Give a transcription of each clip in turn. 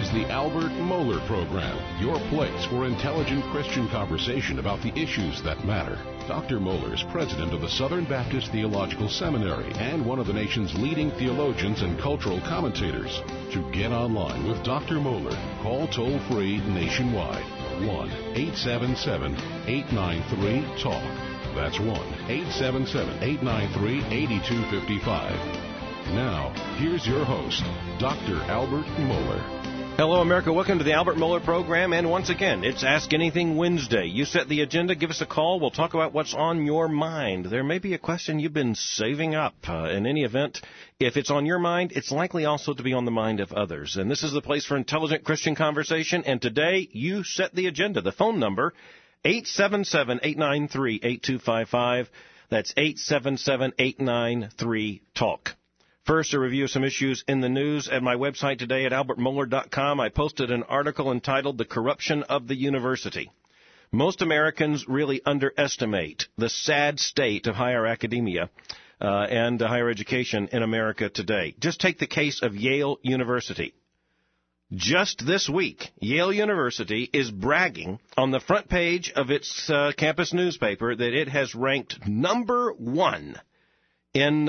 the Albert Mohler Program, your place for intelligent Christian conversation about the issues that matter. Dr. Mohler is president of the Southern Baptist Theological Seminary and one of the nation's leading theologians and cultural commentators. To get online with Dr. Mohler, call toll-free nationwide, 1-877-893-TALK. That's 1-877-893-8255. Now, here's your host, Dr. Albert Mohler. Hello, America. Welcome to the Albert Mohler Program. And once again, it's Ask Anything Wednesday. You set the agenda. Give us a call. We'll talk about what's on your mind. There may be a question you've been saving up. In any event, if it's on your mind, it's likely also to be on the mind of others. And this is the place for intelligent Christian conversation. And today, you set the agenda. The phone number, 877-893-8255. That's 877-893-TALK. First, a review of some issues in the news. At my website today at albertmohler.com, I posted an article entitled The Corruption of the University. Most Americans really underestimate the sad state of higher academia and higher education in America today. Just take the case of Yale University. Just this week, Yale University is bragging on the front page of its campus newspaper that it has ranked number one in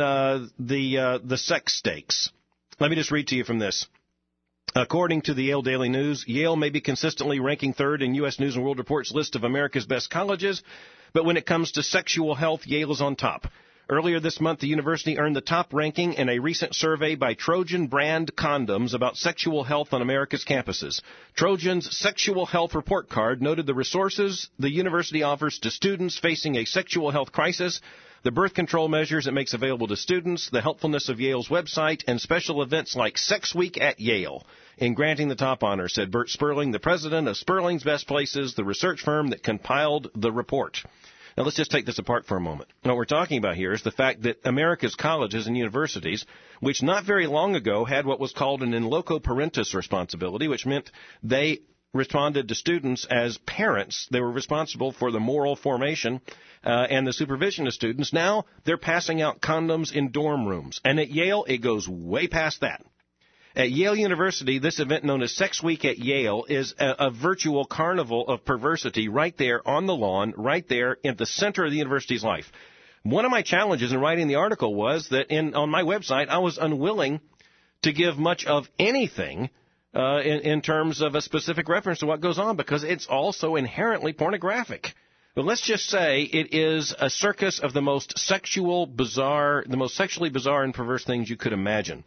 the sex stakes. Let me just read to you from this. According to the Yale Daily News, Yale may be consistently ranking third in U.S. News & World Report's list of America's best colleges, but when it comes to sexual health, Yale is on top. Earlier this month, the university earned the top ranking in a recent survey by Trojan Brand Condoms about sexual health on America's campuses. Trojan's Sexual Health Report Card noted the resources the university offers to students facing a sexual health crisis, the birth control measures it makes available to students, the helpfulness of Yale's website, and special events like Sex Week at Yale. In granting the top honor, said Bert Sperling, the president of Sperling's Best Places, the research firm that compiled the report. Now, let's just take this apart for a moment. What we're talking about here is the fact that America's colleges and universities, which not very long ago had what was called an in loco parentis responsibility, which meant they responded to students as parents. They were responsible for the moral formation and the supervision of students. Now they're passing out condoms in dorm rooms. And at Yale, it goes way past that. At Yale University, this event known as Sex Week at Yale is a virtual carnival of perversity right there on the lawn, right there at the center of the university's life. One of my challenges in writing the article was that on my website, I was unwilling to give much of anything in terms of a specific reference to what goes on, because it's also inherently pornographic. But let's just say it is a circus of the most sexually bizarre and perverse things you could imagine.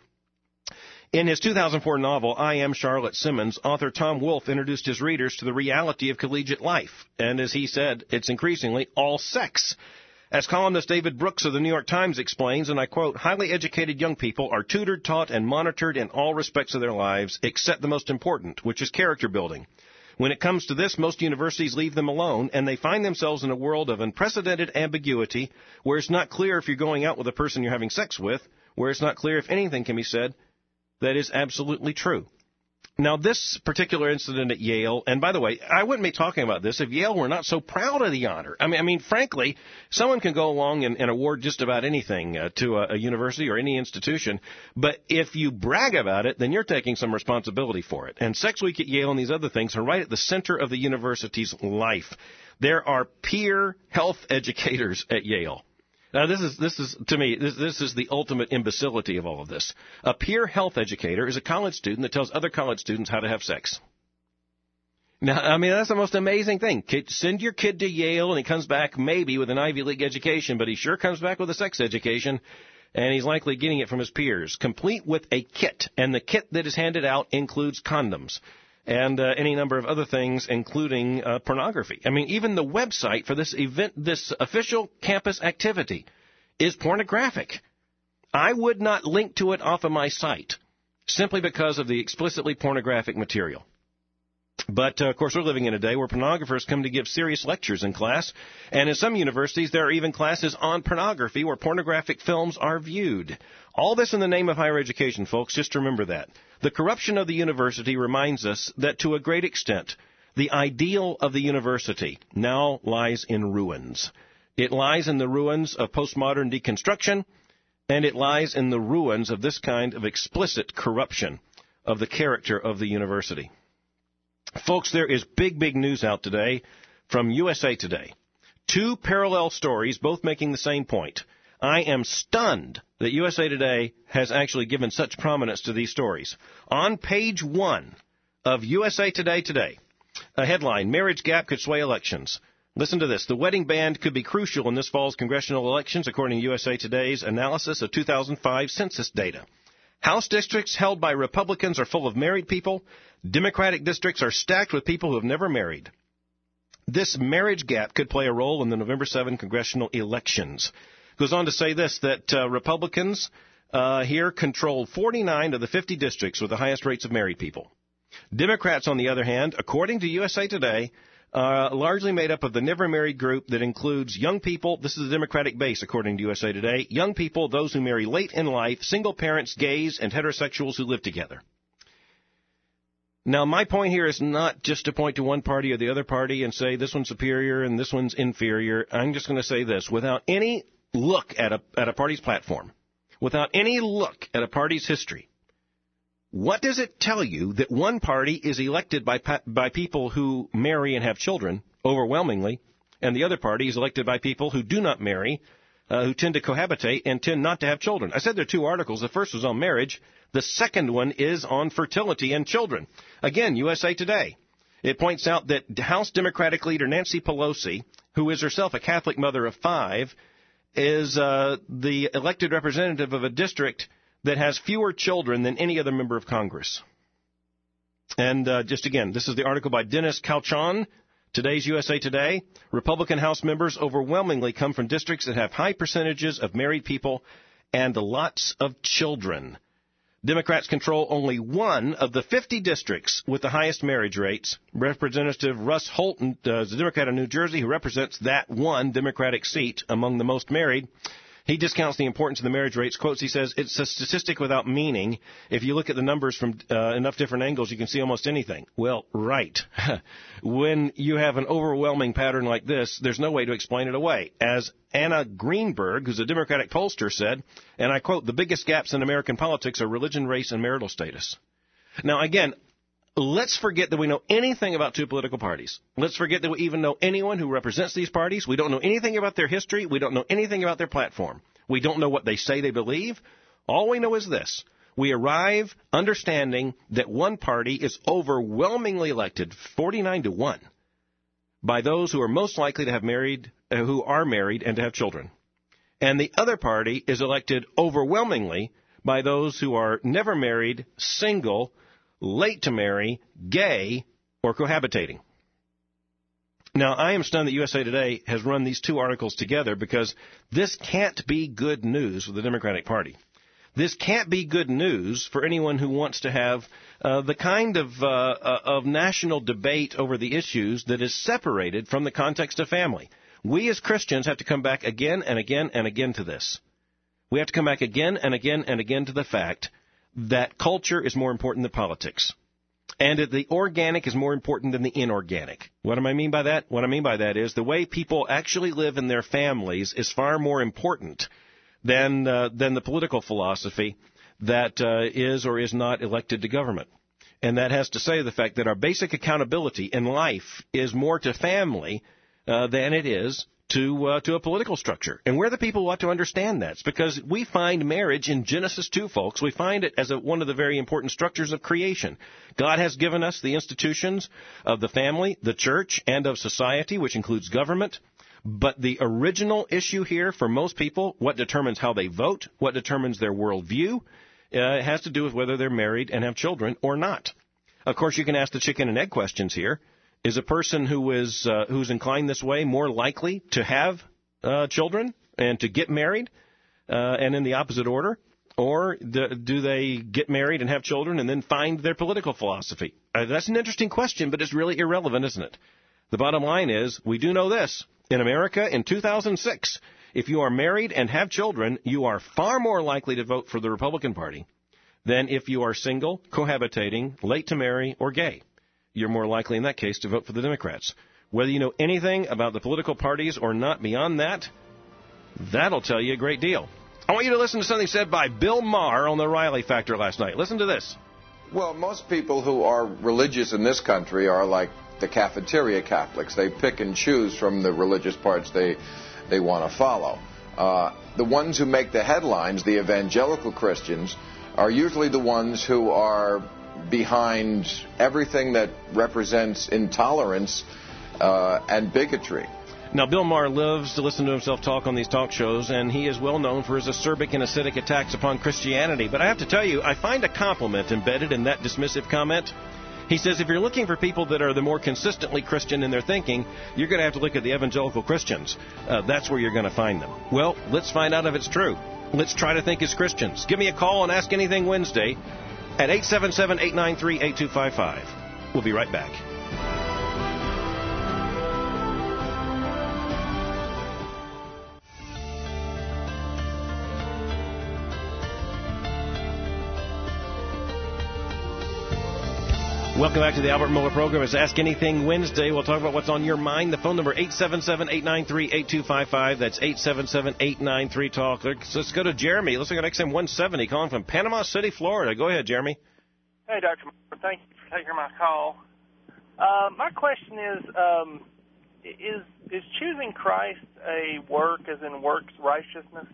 In his 2004 novel, I Am Charlotte Simmons, author Tom Wolfe introduced his readers to the reality of collegiate life. And as he said, it's increasingly all sex. As columnist David Brooks of the New York Times explains, and I quote, highly educated young people are tutored, taught, and monitored in all respects of their lives, except the most important, which is character building. When it comes to this, most universities leave them alone, and they find themselves in a world of unprecedented ambiguity, where it's not clear if you're going out with a person you're having sex with, where it's not clear if anything can be said that is absolutely true. Now, this particular incident at Yale, and by the way, I wouldn't be talking about this if Yale were not so proud of the honor. I mean, frankly, someone can go along and award just about anything to a university or any institution, but if you brag about it, then you're taking some responsibility for it. And Sex Week at Yale and these other things are right at the center of the university's life. There are peer health educators at Yale. Now, this is to me, this is the ultimate imbecility of all of this. A peer health educator is a college student that tells other college students how to have sex. Now, I mean, that's the most amazing thing. Send your kid to Yale, and he comes back maybe with an Ivy League education, but he sure comes back with a sex education, and he's likely getting it from his peers, complete with a kit. And the kit that is handed out includes condoms and any number of other things, including pornography. I mean, even the website for this event, this official campus activity, is pornographic. I would not link to it off of my site simply because of the explicitly pornographic material. But, of course, we're living in a day where pornographers come to give serious lectures in class, and in some universities there are even classes on pornography where pornographic films are viewed. All this in the name of higher education, folks. Just remember that. The corruption of the university reminds us that, to a great extent, the ideal of the university now lies in ruins. It lies in the ruins of postmodern deconstruction, and it lies in the ruins of this kind of explicit corruption. of the character of the university. Folks, there is big news out today from USA Today. Two parallel stories, both making the same point. I am stunned that USA Today has actually given such prominence to these stories. On page 1 of USA Today today, a headline, Marriage Gap Could Sway Elections. Listen to this. The wedding ban could be crucial in this fall's congressional elections, according to USA Today's analysis of 2005 census data. House districts held by Republicans are full of married people. Democratic districts are stacked with people who have never married. This marriage gap could play a role in the November 7 congressional elections. Goes on to say this, that Republicans here control 49 of the 50 districts with the highest rates of married people. Democrats, on the other hand, according to USA Today, largely made up of the never married group that includes young people. This is the Democratic base, according to USA Today. Young people, those who marry late in life, single parents, gays, and heterosexuals who live together. Now, my point here is not just to point to one party or the other party and say this one's superior and this one's inferior. I'm just going to say this. Without any look at a party's platform, without any look at a party's history, what does it tell you that one party is elected by people who marry and have children, overwhelmingly, and the other party is elected by people who do not marry, who tend to cohabitate and tend not to have children? I said there are two articles. The first was on marriage. The second one is on fertility and children. Again, USA Today. It points out that House Democratic leader Nancy Pelosi, who is herself a Catholic mother of 5, is the elected representative of a district that has fewer children than any other member of Congress. And just again, this is the article by Dennis Cauchon, today's USA Today. Republican House members overwhelmingly come from districts that have high percentages of married people and lots of children. Democrats control only one of the 50 districts with the highest marriage rates. Representative Russ Holton is a Democrat of New Jersey who represents that one Democratic seat among the most married. He discounts the importance of the marriage rates. Quotes, he says, it's a statistic without meaning. If you look at the numbers from enough different angles, you can see almost anything. Well, right. When you have an overwhelming pattern like this, there's no way to explain it away. As Anna Greenberg, who's a Democratic pollster, said, and I quote, the biggest gaps in American politics are religion, race, and marital status. Now, again, let's forget that we know anything about two political parties. Let's forget that we even know anyone who represents these parties. We don't know anything about their history. We don't know anything about their platform. We don't know what they say they believe. All we know is this. We arrive understanding that one party is overwhelmingly elected, 49-1, by those who are most likely to have married, who are married and to have children. And the other party is elected overwhelmingly by those who are never married, single, late to marry, gay, or cohabitating. Now, I am stunned that USA Today has run these two articles together because this can't be good news for the Democratic Party. This can't be good news for anyone who wants to have the kind of national debate over the issues that is separated from the context of family. We as Christians have to come back again and again and again to this. We have to come back again and again and again to the fact that culture is more important than politics, and that the organic is more important than the inorganic. What do I mean by that? What I mean by that is the way people actually live in their families is far more important than the political philosophy that is or is not elected to government. And that has to say the fact that our basic accountability in life is more to family than it is to a political structure. And we're the people who ought to understand that. It's because we find marriage in Genesis 2, folks. We find it as one of the very important structures of creation. God has given us the institutions of the family, the church, and of society, which includes government. But the original issue here for most people, what determines how they vote, what determines their worldview, has to do with whether they're married and have children or not. Of course, you can ask the chicken and egg questions here. Is a person who's inclined this way more likely to have children and to get married and in the opposite order? Or do they get married and have children and then find their political philosophy? That's an interesting question, but it's really irrelevant, isn't it? The bottom line is we do know this. In America in 2006, if you are married and have children, you are far more likely to vote for the Republican Party than if you are single, cohabitating, late to marry, or gay. You're more likely in that case to vote for the Democrats. Whether you know anything about the political parties or not beyond that, that'll tell you a great deal. I want you to listen to something said by Bill Maher on the Riley Factor last night. Listen to this. Well, most people who are religious in this country are like the cafeteria Catholics. They pick and choose from the religious parts they want to follow. The ones who make the headlines, the evangelical Christians, are usually the ones who are behind everything that represents intolerance and bigotry. Now, Bill Maher lives to listen to himself talk on these talk shows, and he is well known for his acerbic and acidic attacks upon Christianity. But I have to tell you, I find a compliment embedded in that dismissive comment. He says if you're looking for people that are the more consistently Christian in their thinking, you're going to have to look at the evangelical Christians. That's where you're going to find them. Well, let's find out if it's true. Let's try to think as Christians. Give me a call and Ask Anything Wednesday at 877-893-8255. We'll be right back. Welcome back to the Albert Mohler program. It's Ask Anything Wednesday. We'll talk about what's on your mind. The phone number, 877-893-8255. That's 877-893-TALK. Let's go to Jeremy. Let's look at XM 170 calling from Panama City, Florida. Go ahead, Jeremy. Hey, Dr. Mohler. Thank you for taking my call. My question is choosing Christ a work, as in works righteousness?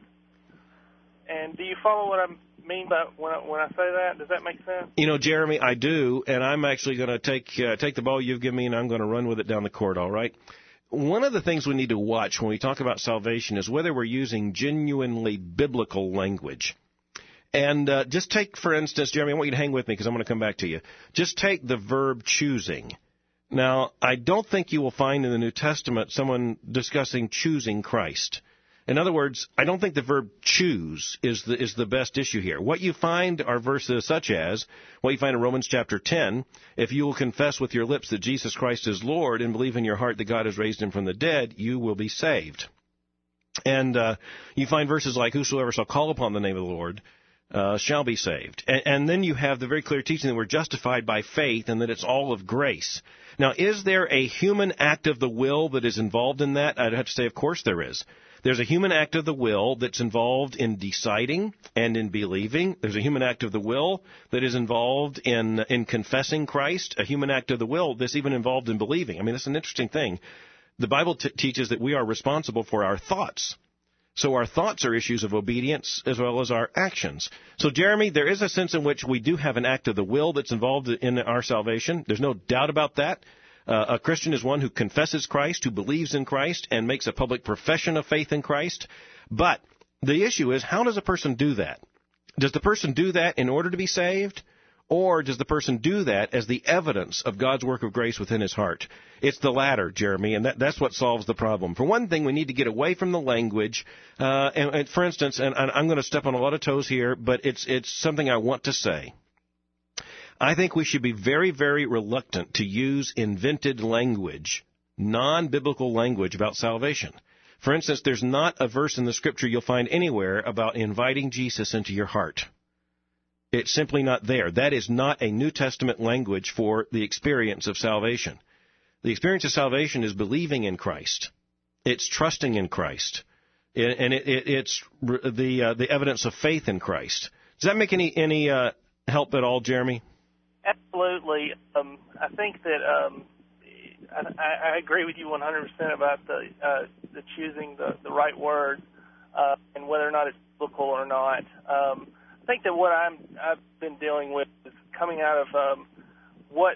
And do you follow what I'm mean by when I say that? Does that make sense? You know, Jeremy, I do, and I'm actually going to take the ball you've given me, and I'm going to run with it down the court, all right? One of the things we need to watch when we talk about salvation is whether we're using genuinely biblical language. And just take, for instance, Jeremy, I want you to hang with me because I'm going to come back to you. Just take the verb choosing. Now, I don't think you will find in the New Testament someone discussing choosing Christ. In other words, I don't think the verb choose is the best issue here. What you find are verses such as what you find in Romans chapter 10, if you will confess with your lips that Jesus Christ is Lord and believe in your heart that God has raised him from the dead, you will be saved. And you find verses like, whosoever shall call upon the name of the Lord shall be saved. And then you have the very clear teaching that we're justified by faith and that it's all of grace. Now, is there a human act of the will that is involved in that? I'd have to say, of course there is. There's a human act of the will that's involved in deciding and in believing. There's a human act of the will that is involved in confessing Christ, a human act of the will that's even involved in believing. I mean, that's an interesting thing. The Bible teaches that we are responsible for our thoughts. So our thoughts are issues of obedience as well as our actions. So, Jeremy, there is a sense in which we do have an act of the will that's involved in our salvation. There's no doubt about that. A Christian is one who confesses Christ, who believes in Christ, and makes a public profession of faith in Christ. But the issue is, how does a person do that? Does the person do that in order to be saved? Or does the person do that as the evidence of God's work of grace within his heart? It's the latter, Jeremy, and that's what solves the problem. For one thing, we need to get away from the language. And for instance, and I'm going to step on a lot of toes here, but it's something I want to say. I think we should be very, very reluctant to use invented language, non-biblical language about salvation. For instance, there's not a verse in the Scripture you'll find anywhere about inviting Jesus into your heart. It's simply not there. That is not a New Testament language for the experience of salvation. The experience of salvation is believing in Christ. It's trusting in Christ. And it's the evidence of faith in Christ. Does that make any help at all, Jeremy? Absolutely. I think that I agree with you 100% about the choosing the right word and whether or not it's biblical or not. I think that what I've been dealing with is coming out of what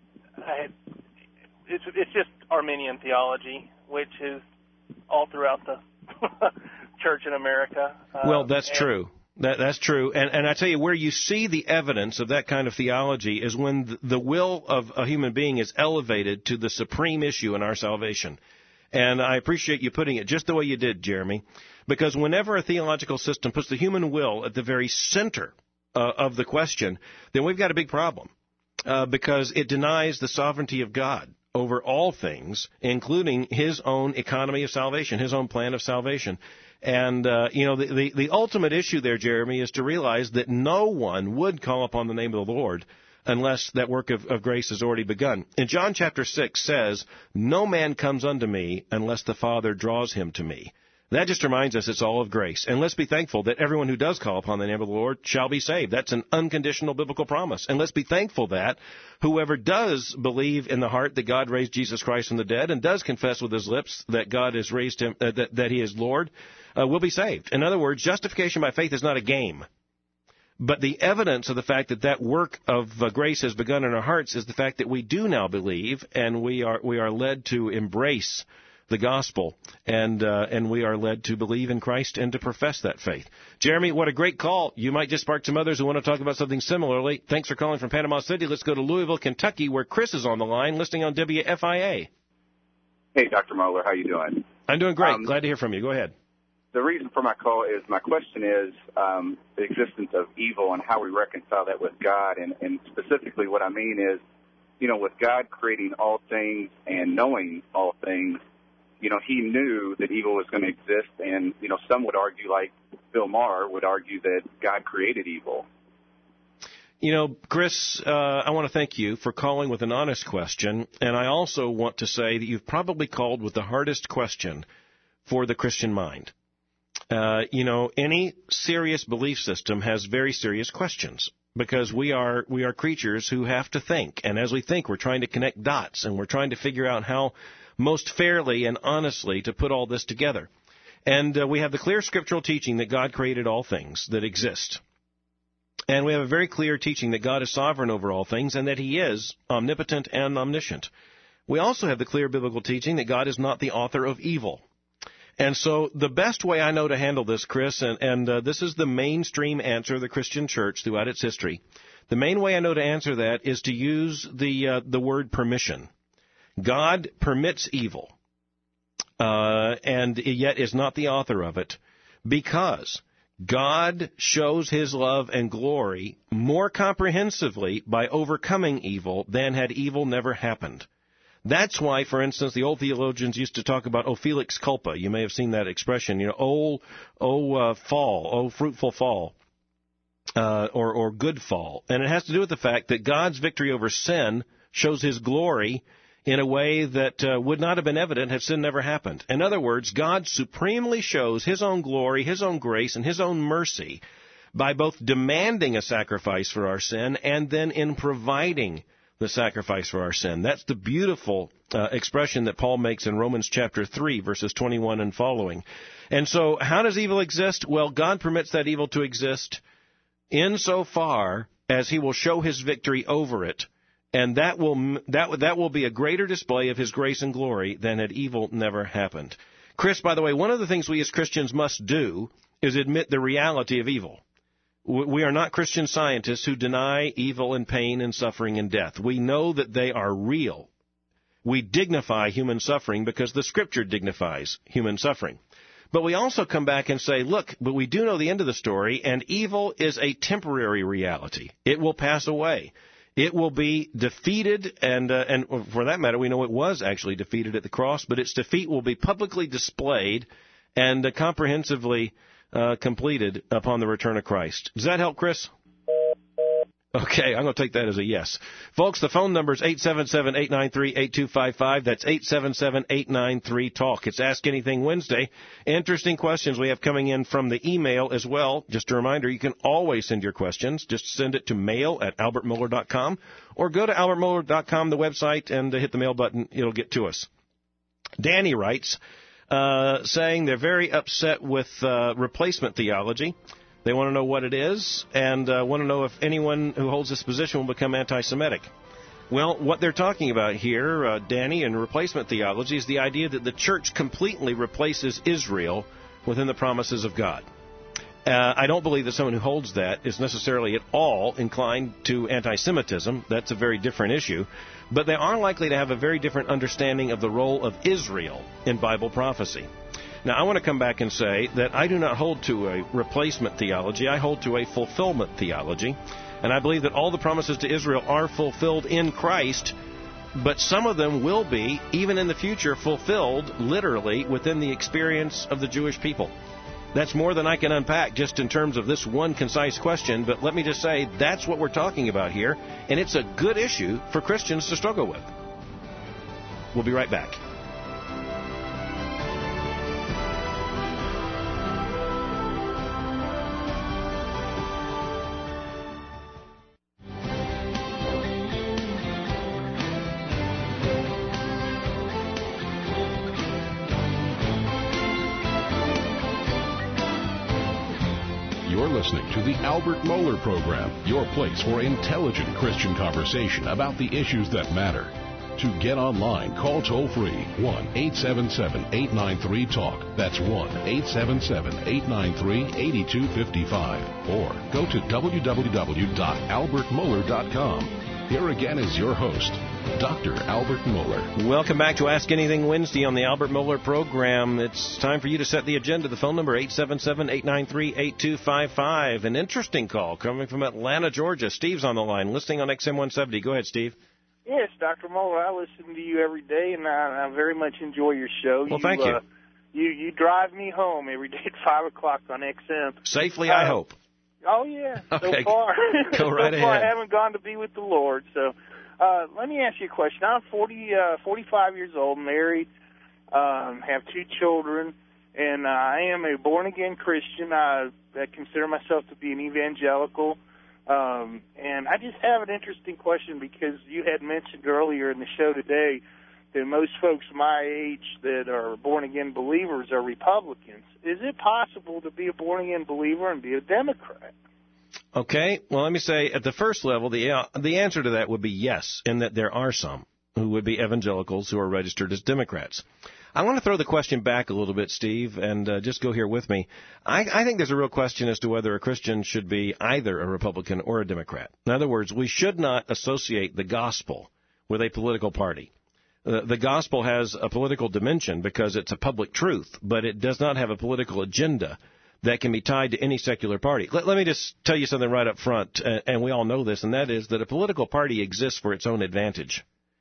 it's just Arminian theology, which is all throughout the church in America. Well, that's true. That's true. And I tell you, where you see the evidence of that kind of theology is when the will of a human being is elevated to the supreme issue in our salvation. And I appreciate you putting it just the way you did, Jeremy, because whenever a theological system puts the human will at the very center of the question, then we've got a big problem because it denies the sovereignty of God over all things, including his own economy of salvation, his own plan of salvation. And, the ultimate issue there, Jeremy, is to realize that no one would call upon the name of the Lord unless that work of grace has already begun. And John chapter 6 says, no man comes unto me unless the Father draws him to me. That just reminds us it's all of grace. And let's be thankful that everyone who does call upon the name of the Lord shall be saved. That's an unconditional biblical promise. And let's be thankful that whoever does believe in the heart that God raised Jesus Christ from the dead and does confess with his lips that God has raised him, that he is Lord, will be saved. In other words, justification by faith is not a game. But the evidence of the fact that that work of grace has begun in our hearts is the fact that we do now believe, and we are led to embrace the gospel, and we are led to believe in Christ and to profess that faith. Jeremy, what a great call. You might just spark some others who want to talk about something similarly. Thanks for calling from Panama City. Let's go to Louisville, Kentucky, where Chris is on the line, listening on WFIA. Hey, Dr. Moeller, how you doing? I'm doing great. Glad to hear from you. Go ahead. The reason for my call is, my question is the existence of evil and how we reconcile that with God. And specifically what I mean is, with God creating all things and knowing all things, he knew that evil was going to exist. And, some would argue, like Bill Maher would argue, that God created evil. Chris, I want to thank you for calling with an honest question. And I also want to say that you've probably called with the hardest question for the Christian mind. Any serious belief system has very serious questions, because we are creatures who have to think. And as we think, we're trying to connect dots, and we're trying to figure out how most fairly and honestly to put all this together. And we have the clear scriptural teaching that God created all things that exist. And we have a very clear teaching that God is sovereign over all things and that he is omnipotent and omniscient. We also have the clear biblical teaching that God is not the author of evil. And so the best way I know to handle this, Chris, and this is the mainstream answer of the Christian church throughout its history, the main way I know to answer that is to use the word permission. God permits evil, and yet is not the author of it, because God shows his love and glory more comprehensively by overcoming evil than had evil never happened. That's why, for instance, the old theologians used to talk about, felix culpa. You may have seen that expression, fruitful fall, or good fall. And it has to do with the fact that God's victory over sin shows his glory in a way that would not have been evident had sin never happened. In other words, God supremely shows his own glory, his own grace, and his own mercy by both demanding a sacrifice for our sin and then in providing the sacrifice for our sin. That's the beautiful expression that Paul makes in Romans chapter 3, verses 21 and following. And so how does evil exist? Well, God permits that evil to exist insofar as he will show his victory over it, and that will be a greater display of his grace and glory than had evil never happened. Chris, by the way, one of the things we as Christians must do is admit the reality of evil. We are not Christian scientists who deny evil and pain and suffering and death. We know that they are real. We dignify human suffering because the Scripture dignifies human suffering. But we also come back and say, look, but we do know the end of the story, and evil is a temporary reality. It will pass away. It will be defeated, and for that matter, we know it was actually defeated at the cross, but its defeat will be publicly displayed and comprehensively completed upon the return of Christ. Does that help, Chris? Okay, I'm going to take that as a yes. Folks, the phone number is 877-893-8255. That's 877-893-TALK. It's Ask Anything Wednesday. Interesting questions we have coming in from the email as well. Just a reminder, you can always send your questions. Just send it to mail@albertmoeller.com or go to albertmoeller.com, the website, and hit the mail button. It'll get to us. Danny writes, saying they're very upset with replacement theology. They want to know what it is and want to know if anyone who holds this position will become anti-Semitic. Well, what they're talking about here, Danny, in replacement theology is the idea that the church completely replaces Israel within the promises of God. I don't believe that someone who holds that is necessarily at all inclined to anti-Semitism. That's a very different issue. But they are likely to have a very different understanding of the role of Israel in Bible prophecy. Now, I want to come back and say that I do not hold to a replacement theology. I hold to a fulfillment theology. And I believe that all the promises to Israel are fulfilled in Christ, but some of them will be, even in the future, fulfilled literally within the experience of the Jewish people. That's more than I can unpack just in terms of this one concise question, but let me just say that's what we're talking about here, and it's a good issue for Christians to struggle with. We'll be right back. listening to the Albert Mohler Program, your place for intelligent Christian conversation about the issues that matter. To get online, call toll-free 1-877-893-TALK. That's 1-877-893-8255. Or go to www.albertmohler.com. Here again is your host, Dr. Albert Mohler. Welcome back to Ask Anything Wednesday on the Albert Mohler Program. It's time for you to set the agenda. The phone number, 877-893-8255. An interesting call coming from Atlanta, Georgia. Steve's on the line, listening on XM 170. Go ahead, Steve. Yes, Dr. Mohler, I listen to you every day, and I very much enjoy your show. Well, thank you. You drive me home every day at 5 o'clock on XM. Safely, I hope. Oh, yeah, okay. So far. Go right so far, ahead. I haven't gone to be with the Lord. So let me ask you a question. I'm 45 years old, married, have 2 children, and I am a born-again Christian. I consider myself to be an evangelical. And I just have an interesting question because you had mentioned earlier in the show today that most folks my age that are born-again believers are Republicans. Is it possible to be a born-again believer and be a Democrat? Okay. Well, let me say, at the first level, the answer to that would be yes, in that there are some who would be evangelicals who are registered as Democrats. I want to throw the question back a little bit, Steve, and just go here with me. I think there's a real question as to whether a Christian should be either a Republican or a Democrat. In other words, we should not associate the gospel with a political party. The gospel has a political dimension because it's a public truth, but it does not have a political agenda that can be tied to any secular party. Let me just tell you something right up front, and we all know this, and that is that a political party exists for its own advantage.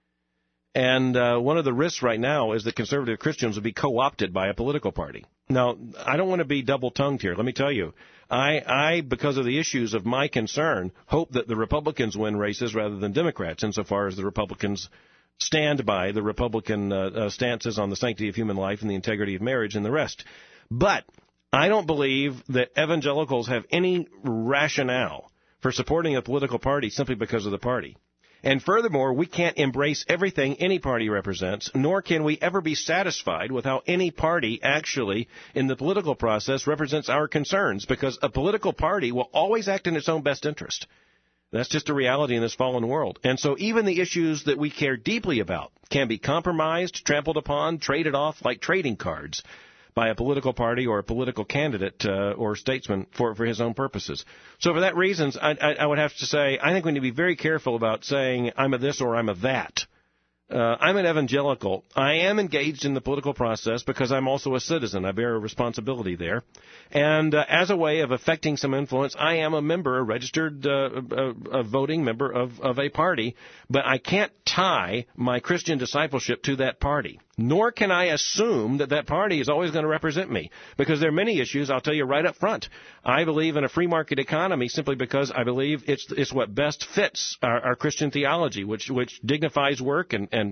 And one of the risks right now is that conservative Christians will be co-opted by a political party. Now, I don't want to be double-tongued here. Let me tell you, I, because of the issues of my concern, hope that the Republicans win races rather than Democrats, insofar as the Republicans stand by the Republican stances on the sanctity of human life and the integrity of marriage and the rest. But I don't believe that evangelicals have any rationale for supporting a political party simply because of the party. And furthermore, we can't embrace everything any party represents, nor can we ever be satisfied with how any party actually, in the political process, represents our concerns, because a political party will always act in its own best interest. That's just a reality in this fallen world. And so even the issues that we care deeply about can be compromised, trampled upon, traded off like trading cards by a political party or a political candidate or statesman for his own purposes. So for that reasons, I would have to say, I think we need to be very careful about saying I'm a this or I'm a that. I'm an evangelical. I am engaged in the political process because I'm also a citizen. I bear a responsibility there. And as a way of affecting some influence, I am a member, a registered a voting member of a party, but I can't tie my Christian discipleship to that party. Nor can I assume that that party is always going to represent me, because there are many issues, I'll tell you right up front. I believe in a free market economy simply because I believe it's what best fits our Christian theology, which dignifies work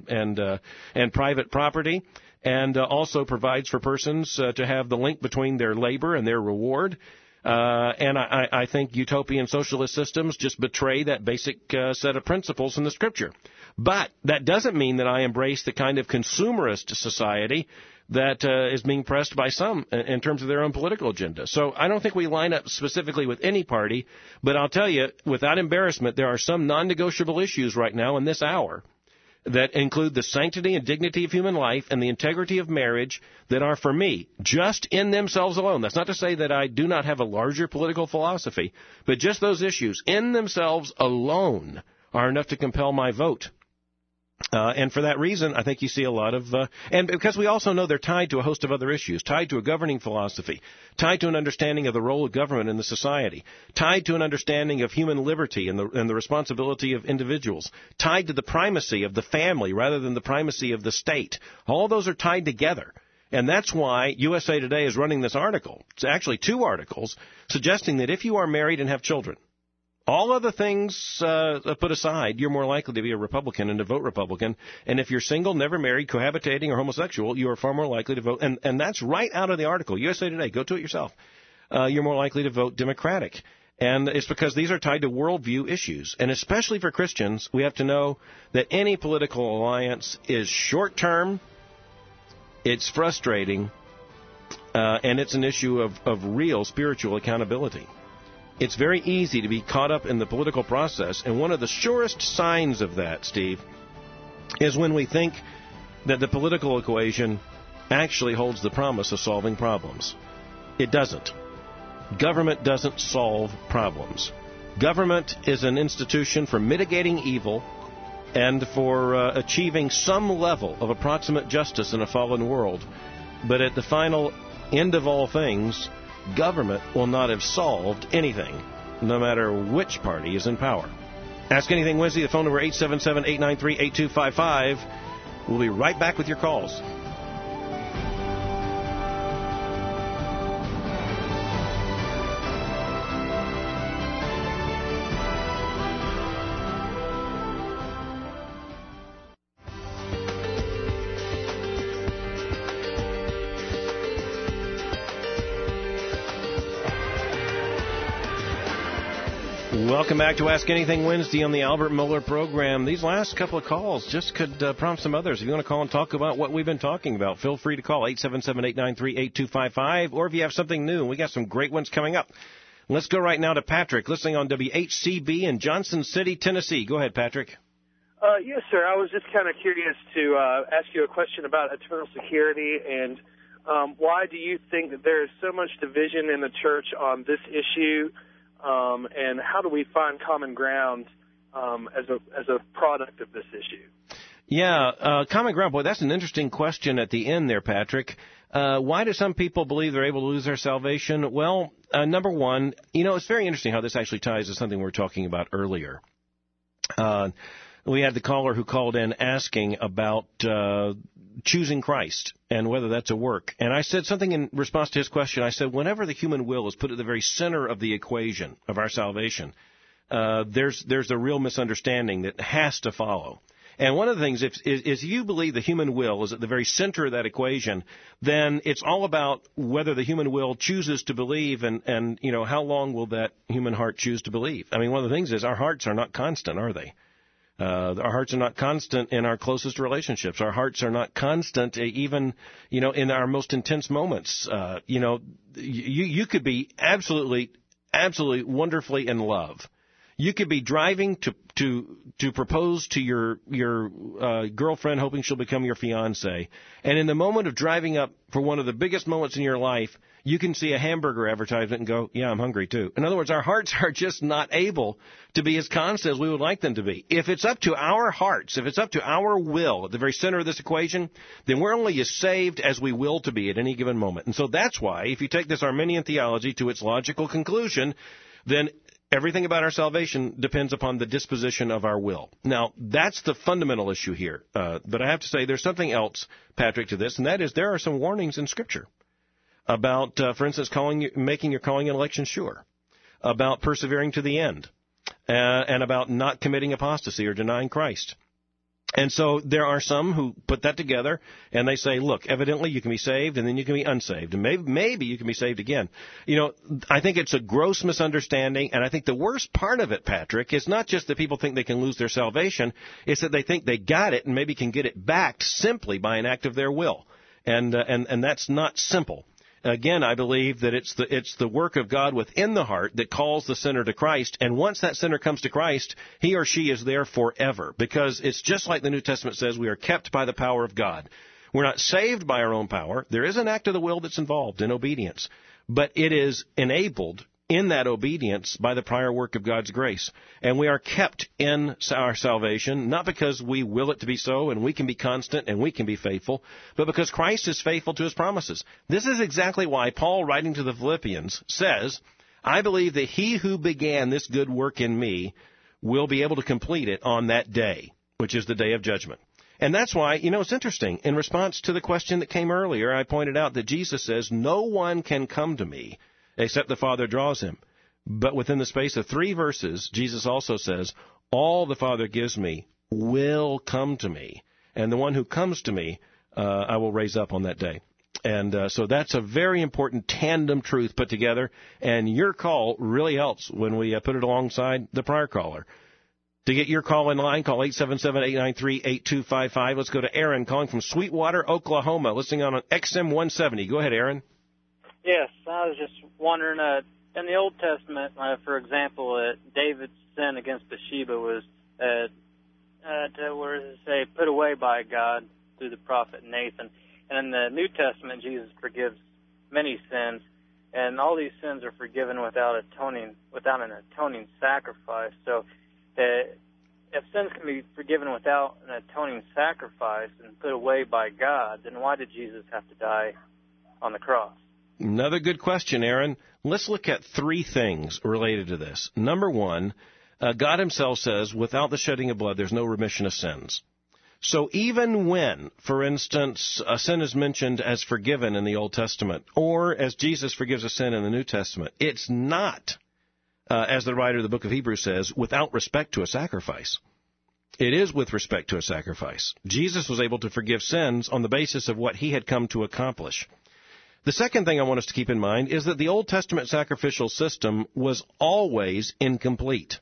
and private property, and also provides for persons to have the link between their labor and their reward. And I think utopian socialist systems just betray that basic set of principles in the Scripture. But that doesn't mean that I embrace the kind of consumerist society that is being pressed by some in terms of their own political agenda. So I don't think we line up specifically with any party, but I'll tell you, without embarrassment, there are some non-negotiable issues right now in this hour that include the sanctity and dignity of human life and the integrity of marriage that are, for me, just in themselves alone. That's not to say that I do not have a larger political philosophy, but just those issues in themselves alone are enough to compel my vote. And for that reason, I think you see a lot of, and because we also know they're tied to a host of other issues, tied to a governing philosophy, tied to an understanding of the role of government in the society, tied to an understanding of human liberty and the responsibility of individuals, tied to the primacy of the family rather than the primacy of the state. All those are tied together. And that's why USA Today is running this article. It's actually 2 articles suggesting that if you are married and have children, all other things put aside, you're more likely to be a Republican and to vote Republican. And if you're single, never married, cohabitating, or homosexual, you are far more likely to vote. And that's right out of the article. USA Today, go to it yourself. You're more likely to vote Democratic. And it's because these are tied to worldview issues. And especially for Christians, we have to know that any political alliance is short-term, it's frustrating, and it's an issue of real spiritual accountability. It's very easy to be caught up in the political process, and one of the surest signs of that, Steve, is when we think that the political equation actually holds the promise of solving problems. It doesn't. Government doesn't solve problems. Government is an institution for mitigating evil and for achieving some level of approximate justice in a fallen world. But at the final end of all things, government will not have solved anything, no matter which party is in power. Ask Anything Wednesday, the phone number 877-893-8255. We'll be right back with your calls. Welcome back to Ask Anything Wednesday on the Albert Mohler program. These last couple of calls just could prompt some others. If you want to call and talk about what we've been talking about, feel free to call 877-893-8255. Or if you have something new, and we got some great ones coming up. Let's go right now to Patrick, listening on WHCB in Johnson City, Tennessee. Go ahead, Patrick. Yes, sir. I was just kind of curious to ask you a question about eternal security, and why do you think that there is so much division in the church on this issue? And how do we find common ground as a product of this issue? Yeah, common ground. Boy, that's an interesting question at the end there, Patrick. Why do some people believe they're able to lose their salvation? Well, number one, it's very interesting how this actually ties to something we were talking about earlier. We had the caller who called in asking about choosing Christ and whether that's a work. And I said something in response to his question. I said, whenever the human will is put at the very center of the equation of our salvation, there's a real misunderstanding that has to follow. And one of the things, if you believe the human will is at the very center of that equation, then it's all about whether the human will chooses to believe and how long will that human heart choose to believe. I mean, one of the things is our hearts are not constant, are they? Our hearts are not constant in our closest relationships. Our hearts are not constant even, in our most intense moments. You could be absolutely wonderfully in love. You could be driving to propose to your girlfriend, hoping she'll become your fiancé. And in the moment of driving up for one of the biggest moments in your life, you can see a hamburger advertisement and go, yeah, I'm hungry too. In other words, our hearts are just not able to be as constant as we would like them to be. If it's up to our hearts, if it's up to our will at the very center of this equation, then we're only as saved as we will to be at any given moment. And so that's why, if you take this Arminian theology to its logical conclusion, then everything about our salvation depends upon the disposition of our will. Now, that's the fundamental issue here. But I have to say there's something else, Patrick, to this, and that is there are some warnings in Scripture about, for instance, making your calling and election sure, about persevering to the end, and about not committing apostasy or denying Christ. And so there are some who put that together, and they say, look, evidently you can be saved, and then you can be unsaved, and maybe you can be saved again. I think it's a gross misunderstanding, and I think the worst part of it, Patrick, is not just that people think they can lose their salvation, it's that they think they got it and maybe can get it back simply by an act of their will. And that's not simple. Again, I believe that it's the work of God within the heart that calls the sinner to Christ, and once that sinner comes to Christ, he or she is there forever, because it's just like the New Testament says, we are kept by the power of God. We're not saved by our own power. There is an act of the will that's involved in obedience, but it is enabled in that obedience by the prior work of God's grace. And we are kept in our salvation, not because we will it to be so and we can be constant and we can be faithful, but because Christ is faithful to his promises. This is exactly why Paul, writing to the Philippians, says, I believe that he who began this good work in me will be able to complete it on that day, which is the day of judgment. And that's why, it's interesting. In response to the question that came earlier, I pointed out that Jesus says, no one can come to me except the Father draws him. But within the space of 3 verses, Jesus also says, all the Father gives me will come to me, and the one who comes to me, I will raise up on that day. And so that's a very important tandem truth put together, and your call really helps when we put it alongside the prior caller. To get your call in line, call 877-893-8255. Let's go to Aaron, calling from Sweetwater, Oklahoma, listening on XM 170. Go ahead, Aaron. Yes, I was just wondering, in the Old Testament, for example, David's sin against Bathsheba was, where does it say, put away by God through the prophet Nathan. And in the New Testament, Jesus forgives many sins, and all these sins are forgiven without an atoning sacrifice. So if sins can be forgiven without an atoning sacrifice and put away by God, then why did Jesus have to die on the cross? Another good question, Aaron. Let's look at three things related to this. Number one, God himself says, without the shedding of blood, there's no remission of sins. So even when, for instance, a sin is mentioned as forgiven in the Old Testament, or as Jesus forgives a sin in the New Testament, it's not, as the writer of the book of Hebrews says, without respect to a sacrifice. It is with respect to a sacrifice. Jesus was able to forgive sins on the basis of what he had come to accomplish. The second thing I want us to keep in mind is that the Old Testament sacrificial system was always incomplete.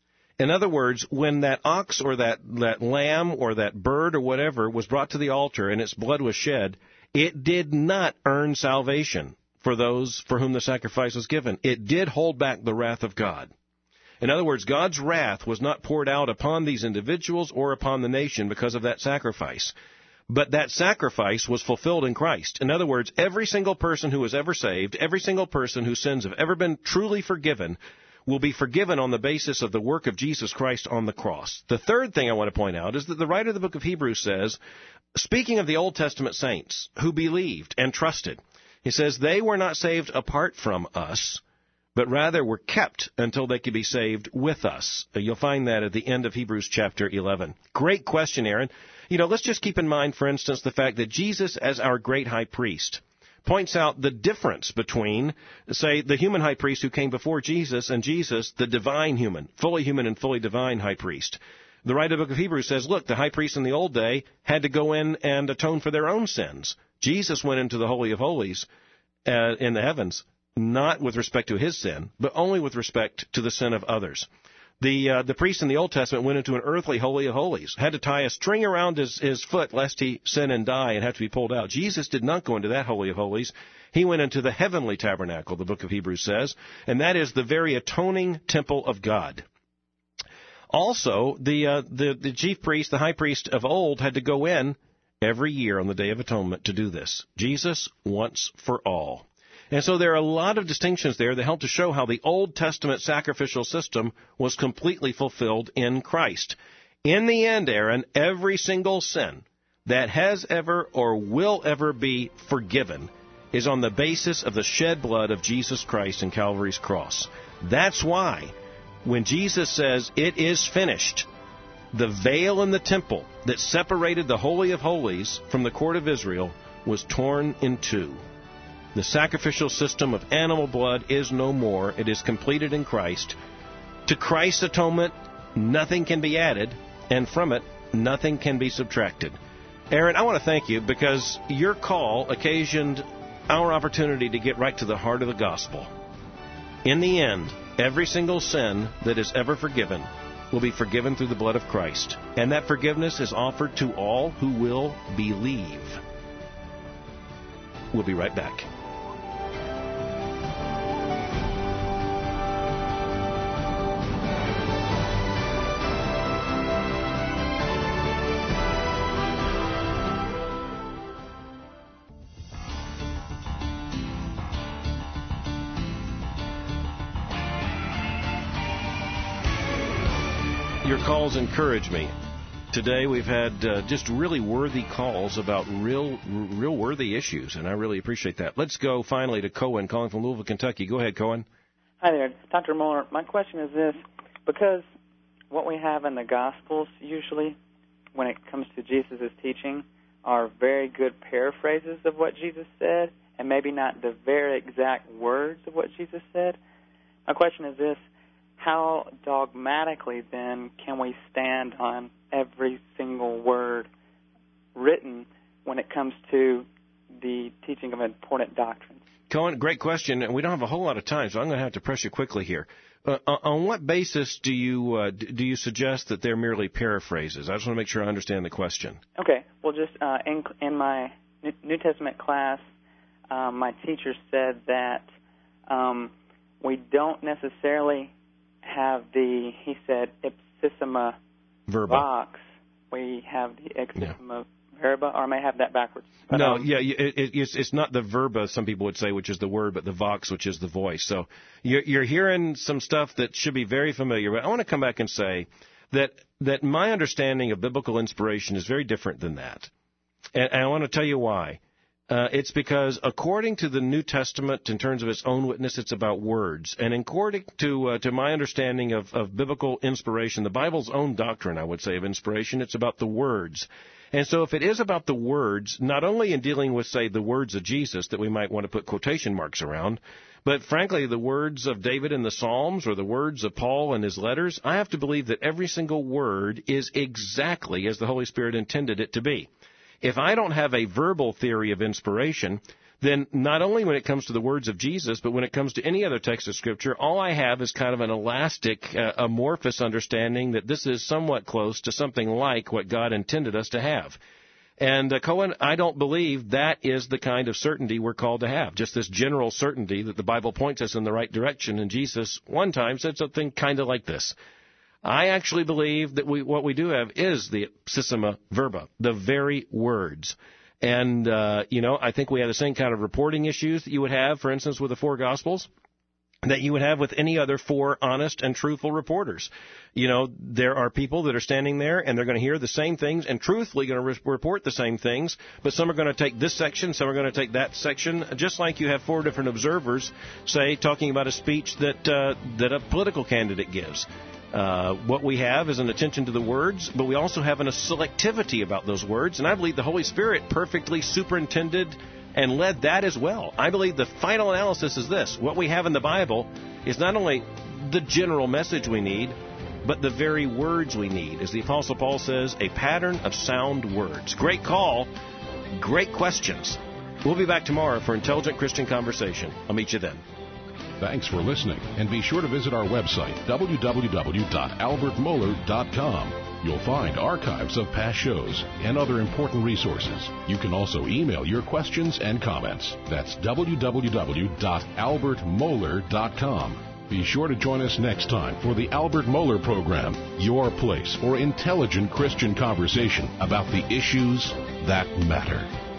In other words, when that ox or that lamb or that bird or whatever was brought to the altar and its blood was shed, it did not earn salvation for those for whom the sacrifice was given. It did hold back the wrath of God. In other words, God's wrath was not poured out upon these individuals or upon the nation because of that sacrifice. But that sacrifice was fulfilled in Christ. In other words, every single person who was ever saved, every single person whose sins have ever been truly forgiven, will be forgiven on the basis of the work of Jesus Christ on the cross. The third thing I want to point out is that the writer of the book of Hebrews says, speaking of the Old Testament saints who believed and trusted, he says, they were not saved apart from us, but rather were kept until they could be saved with us. You'll find that at the end of Hebrews chapter 11. Great question, Aaron. Let's just keep in mind, for instance, the fact that Jesus, as our great high priest, points out the difference between, say, the human high priest who came before Jesus and Jesus, the divine human and fully divine high priest. The writer of the book of Hebrews says, look, the high priest in the old day had to go in and atone for their own sins. Jesus went into the Holy of Holies in the heavens, not with respect to his sin, but only with respect to the sin of others. The priest in the Old Testament went into an earthly Holy of Holies, had to tie a string around his foot lest he sin and die and have to be pulled out. Jesus did not go into that Holy of Holies. He went into the heavenly tabernacle, the book of Hebrews says, and that is the very atoning temple of God. Also, the chief priest, the high priest of old, had to go in every year on the Day of Atonement to do this. Jesus once for all. And so there are a lot of distinctions there that help to show how the Old Testament sacrificial system was completely fulfilled in Christ. In the end, Aaron, every single sin that has ever or will ever be forgiven is on the basis of the shed blood of Jesus Christ in Calvary's cross. That's why when Jesus says, it is finished, the veil in the temple that separated the Holy of Holies from the court of Israel was torn in two. The sacrificial system of animal blood is no more. It is completed in Christ. To Christ's atonement, nothing can be added, and from it, nothing can be subtracted. Aaron, I want to thank you because your call occasioned our opportunity to get right to the heart of the gospel. In the end, every single sin that is ever forgiven will be forgiven through the blood of Christ, and that forgiveness is offered to all who will believe. We'll be right back. Your calls encourage me. Today we've had just really worthy calls about real worthy issues, and I really appreciate that. Let's go finally to Cohen calling from Louisville, Kentucky. Go ahead, Cohen. Hi there, Dr. Muller. My question is this, because what we have in the Gospels usually when it comes to Jesus' teaching are very good paraphrases of what Jesus said and maybe not the very exact words of what Jesus said. My question is this, how dogmatically, then, can we stand on every single word written when it comes to the teaching of important doctrines? Cohen, great question, and we don't have a whole lot of time, so I'm going to have to press you quickly here. On what basis do you suggest that they're merely paraphrases? I just want to make sure I understand the question. Okay. Well, just in my New Testament class, my teacher said that we don't necessarily have the, he said, ipsissima verba. vox. We have the ipsissima verba, or I may have that backwards. But, no, it's not the verba, some people would say, which is the word, but the vox, which is the voice. So you're hearing some stuff that should be very familiar. But I want to come back and say that my understanding of biblical inspiration is very different than that. And I want to tell you why. It's because according to the New Testament, in terms of its own witness, it's about words. And according to my understanding of biblical inspiration, the Bible's own doctrine, I would say, of inspiration, it's about the words. And so if it is about the words, not only in dealing with, say, the words of Jesus that we might want to put quotation marks around, but frankly, the words of David in the Psalms or the words of Paul in his letters, I have to believe that every single word is exactly as the Holy Spirit intended it to be. If I don't have a verbal theory of inspiration, then not only when it comes to the words of Jesus, but when it comes to any other text of Scripture, all I have is kind of an elastic, amorphous understanding that this is somewhat close to something like what God intended us to have. And, Cohen, I don't believe that is the kind of certainty we're called to have, just this general certainty that the Bible points us in the right direction. And Jesus one time said something kind of like this. I actually believe that what we do have is the ipsissima verba, the very words. And, I think we have the same kind of reporting issues that you would have, for instance, with the four Gospels, that you would have with any other four honest and truthful reporters. There are people that are standing there, and they're going to hear the same things and truthfully going to report the same things, but some are going to take this section, some are going to take that section, just like you have four different observers, say, talking about a speech that a political candidate gives. What we have is an attention to the words, but we also have a selectivity about those words, and I believe the Holy Spirit perfectly superintended and led that as well. I believe the final analysis is this. What we have in the Bible is not only the general message we need, but the very words we need. As the Apostle Paul says, a pattern of sound words. Great call, great questions. We'll be back tomorrow for Intelligent Christian Conversation. I'll meet you then. Thanks for listening, and be sure to visit our website, www.albertmohler.com. You'll find archives of past shows and other important resources. You can also email your questions and comments. That's www.albertmohler.com. Be sure to join us next time for the Albert Mohler Program, your place for intelligent Christian conversation about the issues that matter.